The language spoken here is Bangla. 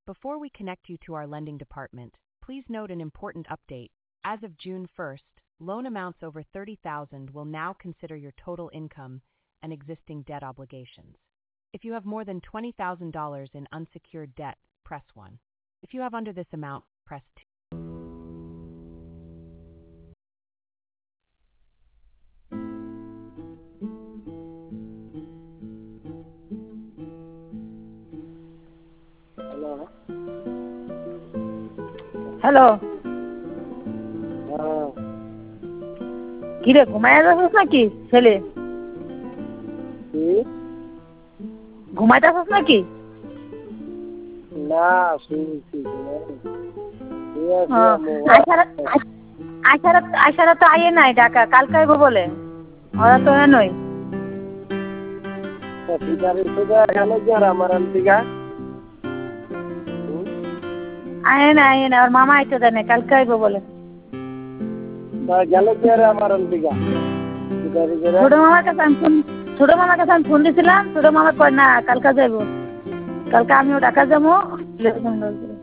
Before we connect you to our lending department, please note an important update. As of June 1st, loan amounts over $30,000 will now consider your total income and existing debt obligations. If you have more than $20,000 in unsecured debt, press 1. If you have under this amount, press 2. Hello, কিরে ঘুমায় যাচ্ছিস নাকি ছেলে? ঘুমাইতেছিস নাকি? না, শুনছি আইসারা তো আইয়ে নাই ঢাকা, কালকে আইব বলে। ওরা তো নয় আয়ে না, ওর মামা আইতে দেয় না, কালকে আইব বলে। ছোট মামার কাছে আমি ফোন দিছিলাম, ছোট মামা কয় না কালকে যাইব, কালকে আমিও ঢাকা যাবো।